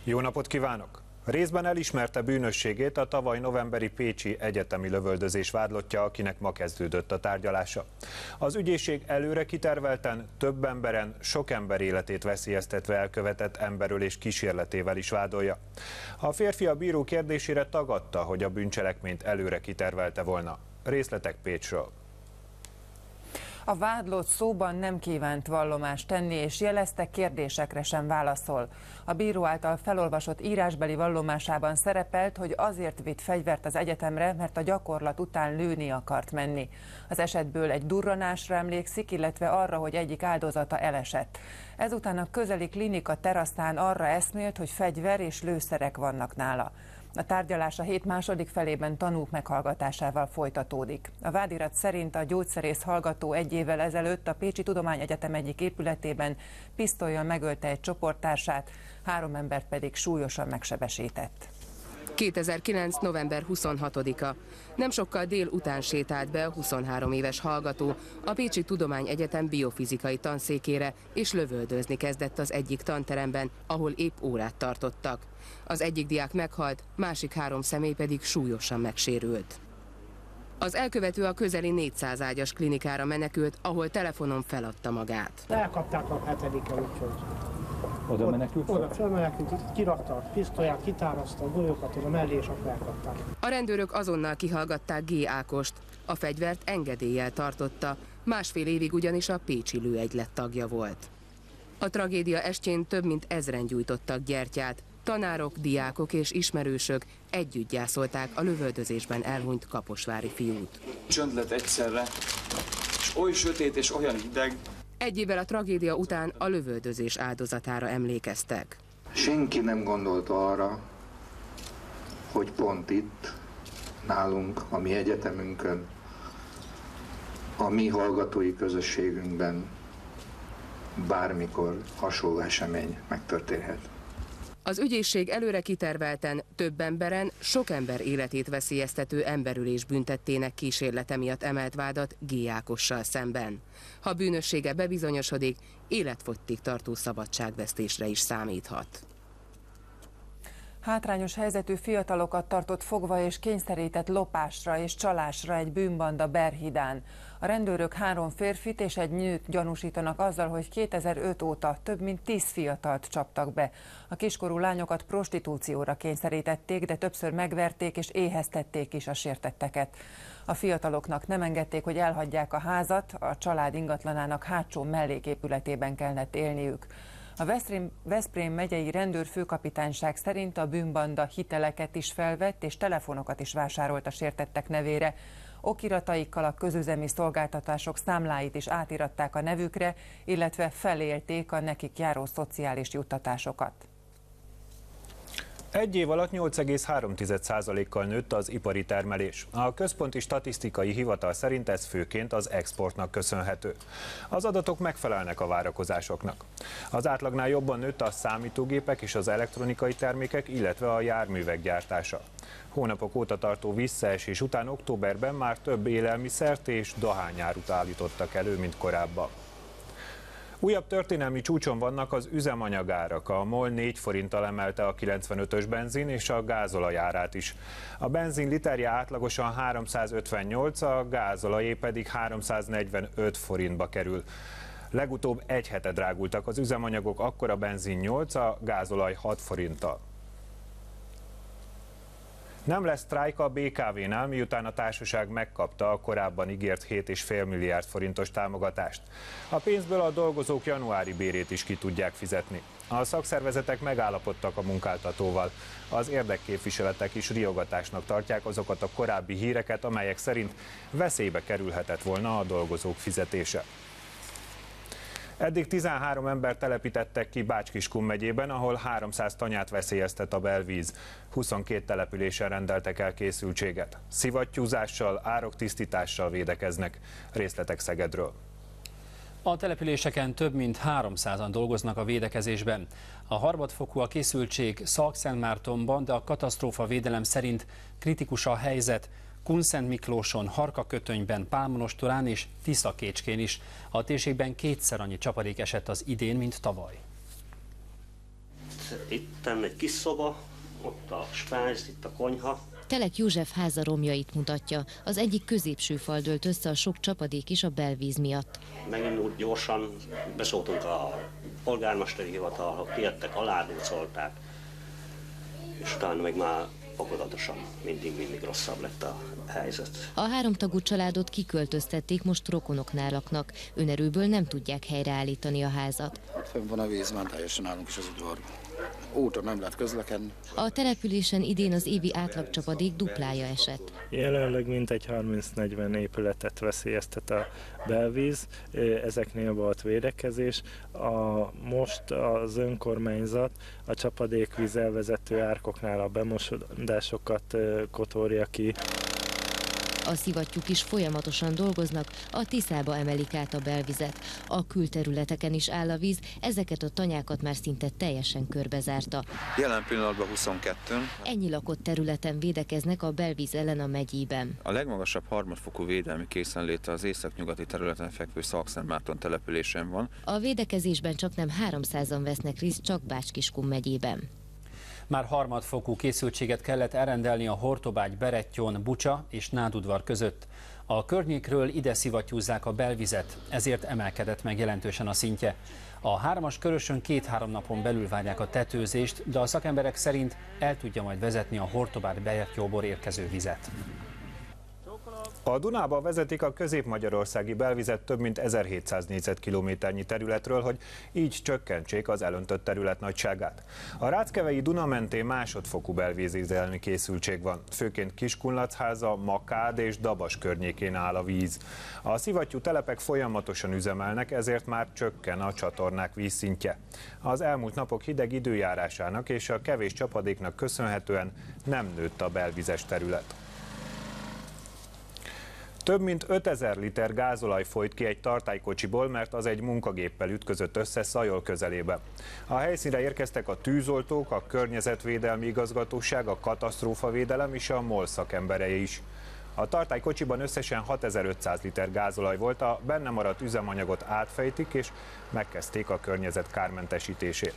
Jó napot kívánok! Részben elismerte bűnösségét a tavaly novemberi pécsi egyetemi lövöldözés vádlottja, akinek ma kezdődött a tárgyalása. Az ügyészség előre kitervelten, több emberen, sok ember életét veszélyeztetve elkövetett emberölés kísérletével is vádolja. A férfi a bíró kérdésére tagadta, hogy a bűncselekményt előre kitervelte volna. Részletek Pécsről. A vádlott szóban nem kívánt vallomást tenni, és jelezte, kérdésekre sem válaszol. A bíró által felolvasott írásbeli vallomásában szerepelt, hogy azért vitt fegyvert az egyetemre, mert a gyakorlat után lőni akart menni. Az esetből egy durranásra emlékszik, illetve arra, hogy egyik áldozata elesett. Ezután a közeli klinika teraszán arra eszmélt, hogy fegyver és lőszerek vannak nála. A tárgyalás a hét második felében tanúk meghallgatásával folytatódik. A vádirat szerint a gyógyszerész hallgató egy évvel ezelőtt a Pécsi Tudományegyetem egyik épületében pisztollyal megölte egy csoporttársát, 3 embert pedig súlyosan megsebesített. 2009. november 26-a. Nem sokkal délután sétált be a 23 éves hallgató a Pécsi Tudományegyetem biofizikai tanszékére, és lövöldözni kezdett az egyik tanteremben, ahol épp órát tartottak. Az egyik diák meghalt, másik 3 személy pedig súlyosan megsérült. Az elkövető a közeli 400 ágyas klinikára menekült, ahol telefonon feladta magát. Elkapták a 7-en, úgyhogy oda menekült? Oda felmenekült, kirakta a pisztolyát, kitározta a golyókat oda mellé, és akkor elkapták. A rendőrök azonnal kihallgatták G. Ákost. A fegyvert engedéllyel tartotta, 1,5 évig ugyanis a pécsi lőegylet tagja volt. A tragédia estjén több mint 1000-en gyújtottak gyertyát. Tanárok, diákok és ismerősök együtt gyászolták a lövöldözésben elhunyt kaposvári fiút. Csönd lett egyszerre, és oly sötét és olyan hideg. Egy évvel a tragédia után a lövöldözés áldozatára emlékeztek. Senki nem gondolta arra, hogy pont itt, nálunk, a mi egyetemünkön, a mi hallgatói közösségünkben bármikor hasonló esemény megtörténhet. Az ügyészség előre kitervelten, több emberen, sok ember életét veszélyeztető emberölés büntettének kísérlete miatt emelt vádat G. Ákossal szemben. Ha bűnössége bebizonyosodik, életfogytig tartó szabadságvesztésre is számíthat. Hátrányos helyzetű fiatalokat tartott fogva és kényszerített lopásra és csalásra egy bűnbanda Berhidán. A rendőrök 3 férfit és egy nőt gyanúsítanak azzal, hogy 2005 óta több mint 10 fiatalt csaptak be. A kiskorú lányokat prostitúcióra kényszerítették, de többször megverték és éheztették is a sértetteket. A fiataloknak nem engedték, hogy elhagyják a házat, a család ingatlanának hátsó melléképületében kellett élniük. A Veszprém megyei rendőrfőkapitányság szerint a bűnbanda hiteleket is felvett és telefonokat is vásárolt a sértettek nevére. Okirataikkal a közüzemi szolgáltatások számláit is átiratták a nevükre, illetve felélték a nekik járó szociális juttatásokat. Egy év alatt 8,3%-kal nőtt az ipari termelés. A Központi Statisztikai Hivatal szerint ez főként az exportnak köszönhető. Az adatok megfelelnek a várakozásoknak. Az átlagnál jobban nőtt a számítógépek és az elektronikai termékek, illetve a járművek gyártása. Hónapok óta tartó visszaesés után októberben már több élelmiszert és dohányárut állítottak elő, mint korábban. Újabb történelmi csúcson vannak az üzemanyagárak. A MOL 4 forinttal emelte a 95-ös benzin és a gázolaj árát is. A benzin literje átlagosan 358, a gázolajé pedig 345 forintba kerül. Legutóbb egy hete drágultak az üzemanyagok, akkor a benzin 8, a gázolaj 6 forinttal. Nem lesz sztrájk a BKV-nál, miután a társaság megkapta a korábban ígért 7,5 milliárd forintos támogatást. A pénzből a dolgozók januári bérét is ki tudják fizetni. A szakszervezetek megállapodtak a munkáltatóval. Az érdekképviseletek is riogatásnak tartják azokat a korábbi híreket, amelyek szerint veszélybe kerülhetett volna a dolgozók fizetése. Eddig 13 ember telepítettek ki Bács-Kiskun megyében, ahol 300 tanyát veszélyeztet a belvíz. 22 településen rendeltek el készültséget. Szivattyúzással, ároktisztítással védekeznek. Részletek Szegedről. A településeken több mint 300-an dolgoznak a védekezésben. A harmadfokú a készültség Szalkszentmártonban, de a katasztrófavédelem szerint kritikus a helyzet Kunszentmiklóson, Harkakötönyben, Pálmonostorán és Tiszakécskén is. A térségben 2-szer annyi csapadék esett az idén, mint tavaly. itt egy kis szoba, ott a spájz, itt a konyha. Telek József háza romjait mutatja. Az egyik középső fal dőlt össze a sok csapadék is a belvíz miatt. Megint úgy gyorsan beszóltunk a polgármesteri hivatalhoz, kijöttek, aládúcolták, és utána meg már fokozatosan mindig rosszabb lett a helyzet. A háromtagú családot kiköltöztették, most rokonoknál laknak. Önerőből nem tudják helyreállítani a házat. Fenn van a víz, már teljesen állunk is az udvarban. Úton nem lehet közlekedni. A településen idén az évi átlagcsapadék duplája esett. Jelenleg mintegy 30-40 épületet veszélyeztet a belvíz, ezeknél volt védekezés. Most az önkormányzat a csapadékvíz elvezető árkoknál a bemosodásokat kotorja ki. A szivattyúk is folyamatosan dolgoznak, a Tiszába emelik át a belvizet. A külterületeken is áll a víz, ezeket a tanyákat már szinte teljesen körbezárta. Jelen pillanatban 22-n. Ennyi lakott területen védekeznek a belvíz ellen a megyében. A legmagasabb harmadfokú védelmi készenléte az északnyugati területen fekvő Szakszentmárton településen van. A védekezésben csaknem 300-an vesznek részt csak Bács-Kiskun megyében. Már harmadfokú készültséget kellett elrendelni a Hortobágy, Berettyon, Bucsa és Nádudvar között. A környékről ide szivattyúzzák a belvizet, ezért emelkedett meg jelentősen a szintje. A 3-as körösön 2-3 napon belül várják a tetőzést, de a szakemberek szerint el tudja majd vezetni a Hortobágy-Berettyóból érkező vizet. A Dunába vezetik a közép-magyarországi belvizet több mint 1700 négyzetkilométernyi területről, hogy így csökkentsék az elöntött terület nagyságát. A Ráckevei Duna mentén másodfokú belvízvédelmi készültség van, főként Kiskunlachháza, Makád és Dabas környékén áll a víz. A szivattyú telepek folyamatosan üzemelnek, ezért már csökken a csatornák vízszintje. Az elmúlt napok hideg időjárásának és a kevés csapadéknak köszönhetően nem nőtt a belvizes terület. Több mint 5000 liter gázolaj folyt ki egy tartálykocsiból, mert az egy munkagéppel ütközött össze Szajol közelében. A helyszínre érkeztek a tűzoltók, a Környezetvédelmi Igazgatóság, a Katasztrófavédelem és a MOL szakemberei is. A tartálykocsiban összesen 6500 liter gázolaj volt, a benne maradt üzemanyagot átfejtik és megkezdték a környezet kármentesítését.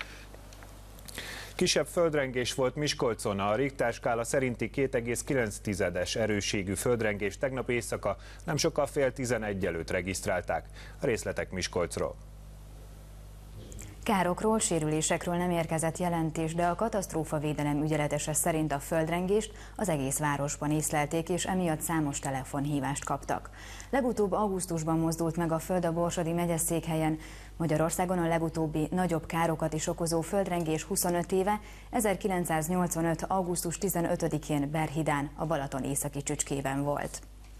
Kisebb földrengés volt Miskolcon, a Richter skála szerinti 2,9-es erősségű földrengés tegnap éjszaka nem sokkal 10:30 előtt regisztrálták. A részletek Miskolcról. Károkról, sérülésekről nem érkezett jelentés, de a katasztrófavédelem ügyeletese szerint a földrengést az egész városban észlelték, és emiatt számos telefonhívást kaptak. Legutóbb augusztusban mozdult meg a föld a Borsodi megyeszékhelyen. Magyarországon a legutóbbi nagyobb károkat is okozó földrengés 25 éve, 1985. augusztus 15-én Berhidán, a Balaton északi csücskében volt.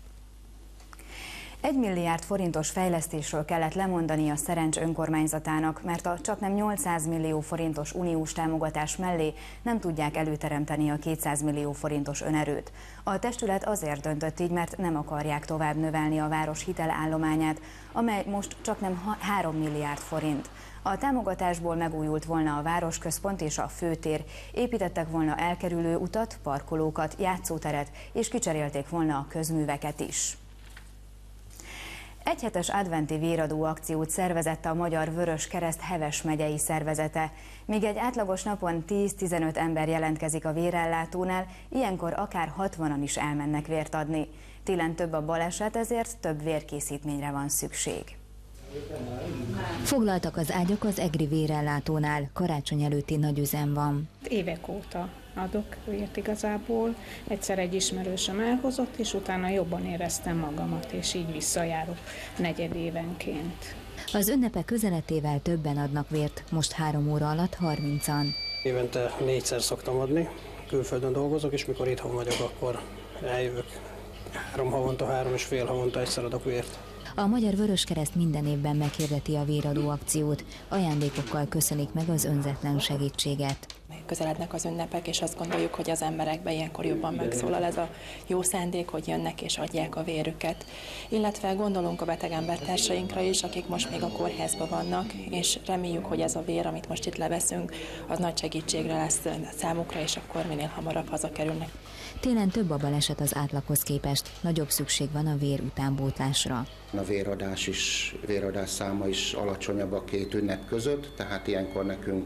1 milliárd forintos fejlesztésről kellett lemondani a Szerencs önkormányzatának, mert a csaknem 800 millió forintos uniós támogatás mellé nem tudják előteremteni a 200 millió forintos önerőt. A testület azért döntött így, mert nem akarják tovább növelni a város hitelállományát, amely most csaknem 3 milliárd forint. A támogatásból megújult volna a városközpont és a főtér, építettek volna elkerülő utat, parkolókat, játszóteret, és kicserélték volna a közműveket is. Egyhetes adventi véradó akciót szervezett a Magyar Vöröskereszt Heves megyei szervezete. Míg egy átlagos napon 10-15 ember jelentkezik a vérellátónál, ilyenkor akár 60-an is elmennek vért adni. Télen több a baleset, ezért több vérkészítményre van szükség. Foglaltak az ágyak az egri vérellátónál, karácsony előtti nagy üzem van. Évek óta adok vért igazából, egyszer egy ismerősöm elhozott, és utána jobban éreztem magamat, és így visszajárok negyedévenként. Az ünnepek közeletével többen adnak vért, most 3 óra alatt 30-an. Évente 4-szer szoktam adni, külföldön dolgozok, és mikor itthon vagyok, akkor eljövök. 3 havonta, 3,5 havonta egyszer adok vért. A Magyar Vöröskereszt minden évben meghirdeti a véradó akciót. Ajándékokkal köszönik meg az önzetlen segítséget. Közelednek az ünnepek, és azt gondoljuk, hogy az emberekben ilyenkor jobban megszólal ez a jó szándék, hogy jönnek és adják a vérüket. Illetve gondolunk a beteg embertársainkra is, akik most még a kórházban vannak, és reméljük, hogy ez a vér, amit most itt leveszünk, az nagy segítségre lesz számukra, és akkor minél hamarabb hazakerülnek. Télen több a baleset az átlaghoz képest, nagyobb szükség van a vér utánpótlásra. A véradás száma is alacsonyabb a két ünnep között, tehát ilyenkor nekünk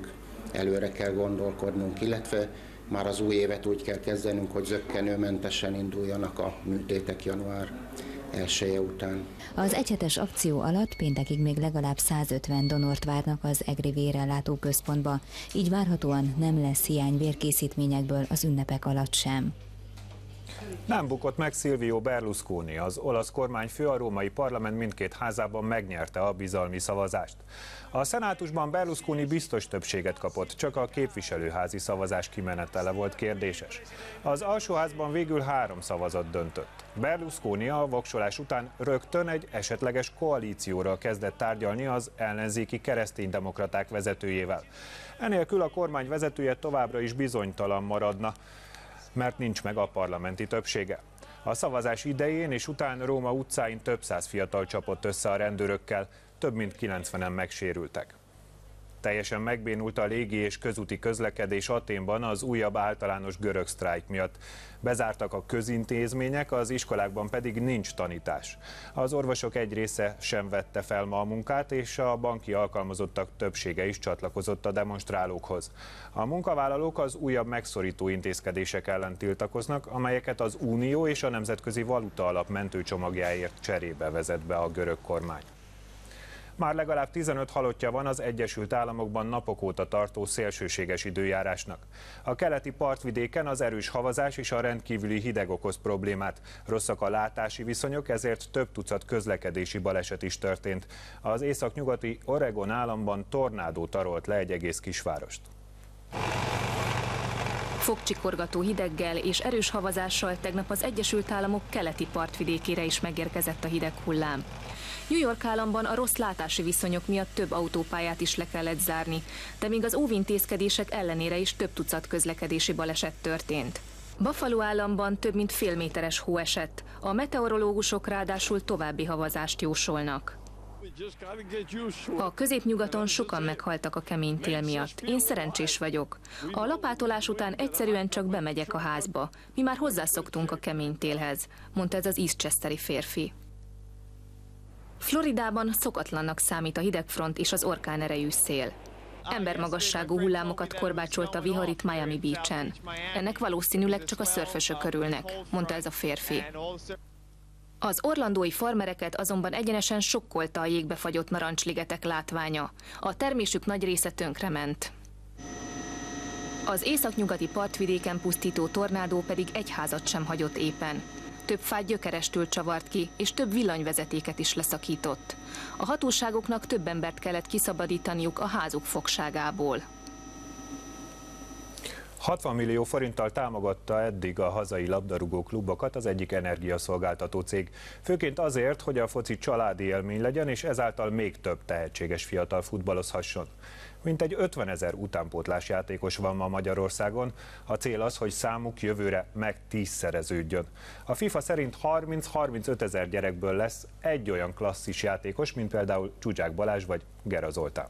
előre kell gondolkodnunk, illetve már az új évet úgy kell kezdenünk, hogy zökkenőmentesen induljanak a műtétek január 1-e után. Az egyhetes akció alatt péntekig még legalább 150 donort várnak az egri vérellátó központba, így várhatóan nem lesz hiány vérkészítményekből az ünnepek alatt sem. Nem bukott meg Silvio Berlusconi, az olasz kormányfő, a római parlament mindkét házában megnyerte a bizalmi szavazást. A szenátusban Berlusconi biztos többséget kapott, csak a képviselőházi szavazás kimenetele volt kérdéses. Az alsóházban végül 3 szavazat döntött. Berlusconi a voksolás után rögtön egy esetleges koalícióra kezdett tárgyalni az ellenzéki kereszténydemokraták vezetőjével. Enélkül a kormány vezetője továbbra is bizonytalan maradna, mert nincs meg a parlamenti többsége. A szavazás idején és után Róma utcáin több száz fiatal csapott össze a rendőrökkel, több mint 90-en megsérültek. Teljesen megbénult a légi és közúti közlekedés Athénban az újabb általános görög sztrájk miatt. Bezártak a közintézmények, az iskolákban pedig nincs tanítás. Az orvosok egy része sem vette fel ma a munkát, és a banki alkalmazottak többsége is csatlakozott a demonstrálókhoz. A munkavállalók az újabb megszorító intézkedések ellen tiltakoznak, amelyeket az Unió és a Nemzetközi Valuta Alap mentőcsomagjáért cserébe vezet be a görög kormány. Már legalább 15 halottja van az Egyesült Államokban napok óta tartó szélsőséges időjárásnak. A keleti partvidéken az erős havazás és a rendkívüli hideg okoz problémát. Rosszak a látási viszonyok, ezért több tucat közlekedési baleset is történt. Az északnyugati Oregon államban tornádó tarolt le egy egész kisvárost. Fogcsikorgató hideggel és erős havazással tegnap az Egyesült Államok keleti partvidékére is megérkezett a hideg hullám. New York államban a rossz látási viszonyok miatt több autópályát is le kellett zárni, de még az óvintézkedések ellenére is több tucat közlekedési baleset történt. Buffalo államban több mint félméteres hó esett, a meteorológusok ráadásul további havazást jósolnak. A középnyugaton sokan meghaltak a kemény tél miatt. Én szerencsés vagyok. A lapátolás után egyszerűen csak bemegyek a házba. Mi már hozzászoktunk a kemény télhez, mondta ez az Eastchesteri férfi. Floridában szokatlannak számít a hidegfront és az orkán erejű szél. Embermagasságú hullámokat korbácsolt a vihar itt Miami Beach-en. Ennek valószínűleg csak a szörfösök örülnek, mondta ez a férfi. Az orlandói farmereket azonban egyenesen sokkolta a jégbe fagyott narancsligetek látványa. A termésük nagy része tönkrement. Az északnyugati partvidéken pusztító tornádó pedig egy házat sem hagyott épen. Több fát gyökerestől csavart ki, és több villanyvezetéket is leszakított. A hatóságoknak több embert kellett kiszabadítaniuk a házuk fogságából. 60 millió forinttal támogatta eddig a hazai labdarúgó klubokat az egyik energiaszolgáltató cég. Főként azért, hogy a foci családi élmény legyen, és ezáltal még több tehetséges fiatal futballozhasson. Mintegy 50 000 utánpótlás játékos van ma Magyarországon. A cél az, hogy számuk jövőre meg 10-szereződjön. A FIFA szerint 30-35 000 gyerekből lesz egy olyan klasszis játékos, mint például Zsuzsák Balázs vagy Gera Zoltán.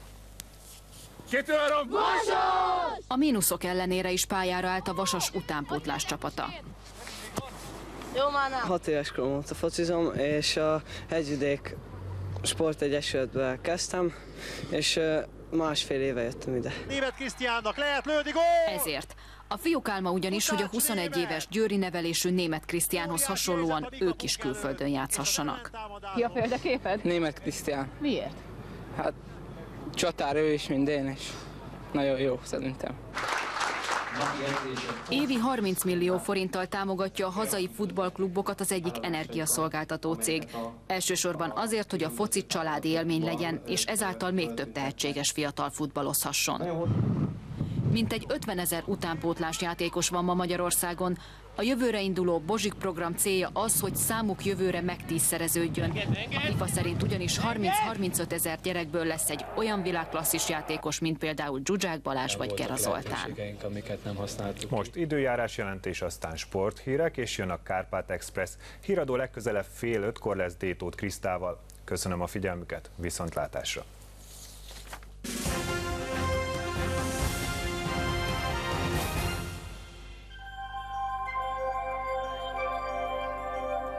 A mínuszok ellenére is pályára állt a Vasas utánpótlás csapata. 6 éves korom óta focizom, és a Hegyvidék Sportegyesületbe kezdtem, és másfél éve jöttem ide. Németh Krisztiánnak lehet lőni, gól! Ezért. A fiúk álma ugyanis, hogy a 21 éves győri nevelésű Németh Krisztiánhoz hasonlóan ők is külföldön játszhassanak. Ki a példaképed? Németh Krisztián. Miért? Hát csatár ő is, mint én is. Nagyon jó, szerintem. Évi 30 millió forinttal támogatja a hazai futballklubokat az egyik energiaszolgáltató cég. Elsősorban azért, hogy a foci családi élmény legyen, és ezáltal még több tehetséges fiatal futballozhasson. Mintegy 50 000 utánpótlás játékos van ma Magyarországon. A jövőre induló Bozsik program célja az, hogy számuk jövőre meg 10-szereződjön. A FIFA szerint ugyanis 30-35 000 gyerekből lesz egy olyan világklasszis játékos, mint például Zsuzsák Balázs vagy Gera Zoltán. Most időjárás jelentés, aztán sporthírek, és jön a Kárpát Express. Híradó legközelebb 4:30-kor lesz Détóth Krisztával. Köszönöm a figyelmüket, viszontlátásra!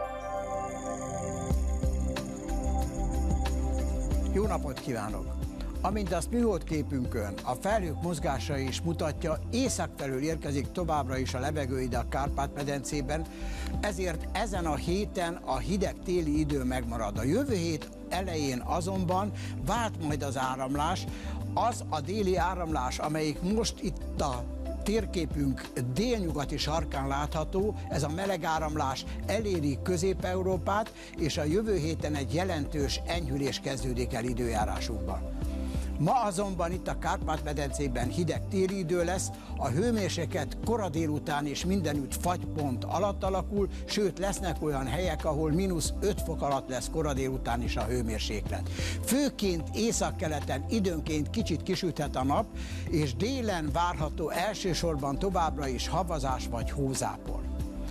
Jó napot kívánok! Amint azt műholdképünkön a felhők mozgása is mutatja, észak felől érkezik továbbra is a levegő ide a Kárpát-medencében, ezért ezen a héten a hideg téli idő megmarad. A jövő hét elején azonban vált majd az áramlás, az a déli áramlás, amelyik most itt a térképünk délnyugati sarkán látható, ez a meleg áramlás eléri Közép-Európát, és a jövő héten egy jelentős enyhülés kezdődik el időjárásunkban. Ma azonban itt a Kárpát-medencében hideg téli idő lesz, a hőmérséklet kora délután és mindenütt fagypont alatt alakul, sőt lesznek olyan helyek, ahol -5 fok alatt lesz kora délután is a hőmérséklet. Főként északkeleten időnként kicsit kisüthet a nap, és délen várható elsősorban továbbra is havazás vagy hózápor.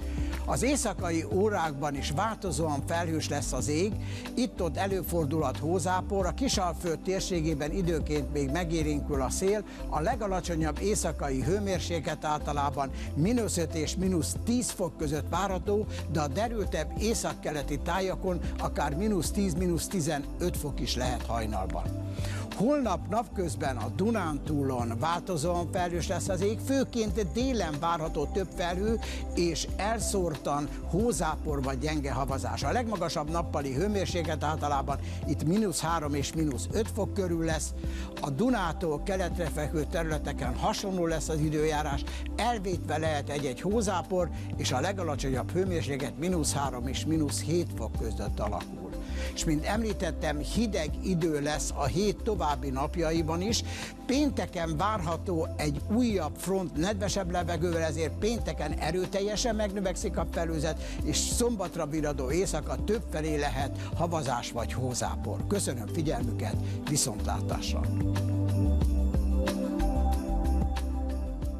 Az éjszakai órákban is változóan felhős lesz az ég, itt-ott előfordulhat hózápor, a Kisalföld térségében időnként még megélénkül a szél, a legalacsonyabb éjszakai hőmérséklet általában -5 és -10 fok között várható, de a derültebb északkeleti tájakon akár -10–15 fok is lehet hajnalban. Holnap napközben a Dunántúlon változóan felhős lesz az ég, főként délen várható több felhő és elszórtan hózápor vagy gyenge havazás. A legmagasabb nappali hőmérséklet általában itt -3 és -5 fok körül lesz. A Dunától keletre fekvő területeken hasonló lesz az időjárás, elvétve lehet egy-egy hózápor, és a legalacsonyabb hőmérséklet -3 és -7 fok között alakul. És mint említettem, hideg idő lesz a hét további napjaiban is. Pénteken várható egy újabb front nedvesebb levegővel, ezért pénteken erőteljesen megnövekszik a felhőzet, és szombatra viradó éjszaka többfelé lehet havazás vagy hózápor. Köszönöm figyelmüket, viszontlátásra!